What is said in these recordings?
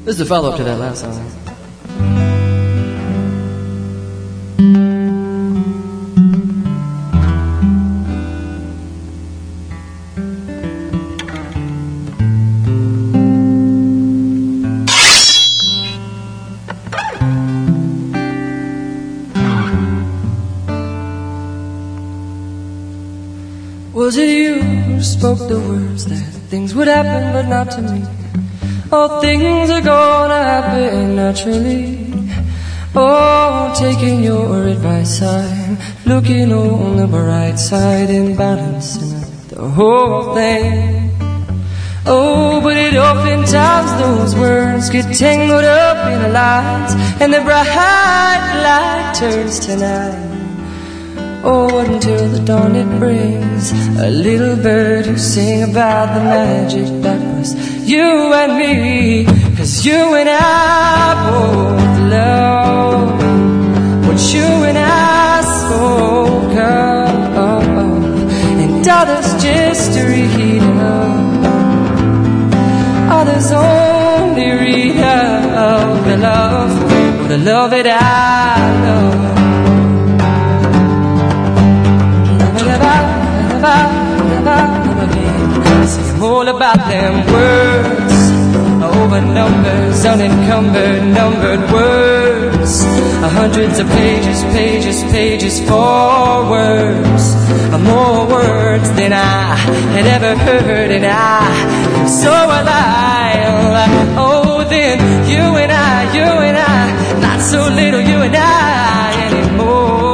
This is a follow-up to that last song. Was it you who spoke the words that things would happen but not to me? All things are gonna happen naturally. Oh, taking your advice, I'm looking on the bright side and balancing the whole thing. Oh, but it oftentimes those words get tangled up in lines, and the bright light turns to night. Oh, until the dawn it brings a little bird who sing about the magic that was you and me. 'Cause you and I both love what you and I spoke of, and others just read of, others only read of the love, the love that I love. Sing all about them words, over numbers, unencumbered, numbered words, hundreds of pages, pages, pages for words, more words than I had ever heard, and I am so alive. Oh, then you and I, not so little you and I anymore.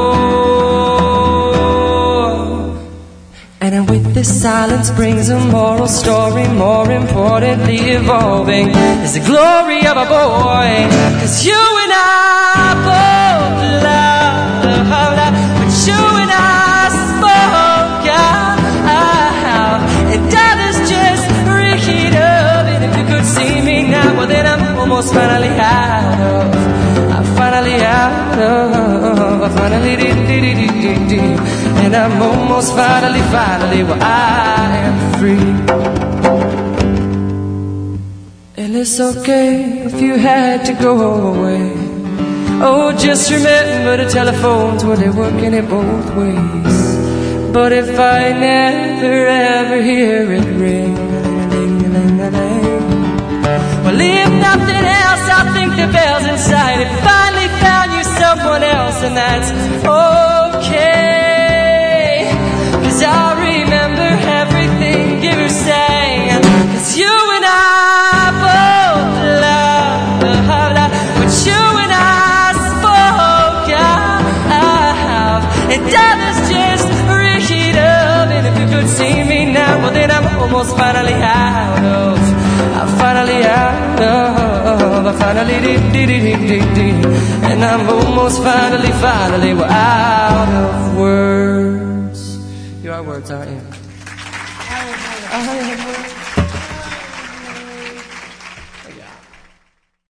And with this silence brings a moral story, more importantly evolving is the glory of a boy. 'Cause you and I both love what you and I spoke of, and others just read of. And if you could see me now, well then I'm almost finally out of, and I'm almost finally, well, I am free. And it's okay if you had to go away. Oh, just remember the telephones, well, they're working it both ways. But if I never ever hear it ring, well, if nothing else, I think the bells inside it finally found you someone else, and that's okay. 'Cause I remember everything you were saying. 'Cause you and I both love what you and I spoke of, and others just read of. And if you could see me now, well then I'm almost finally out of, and I'm almost finally, well, out of words. You are words, aren't you?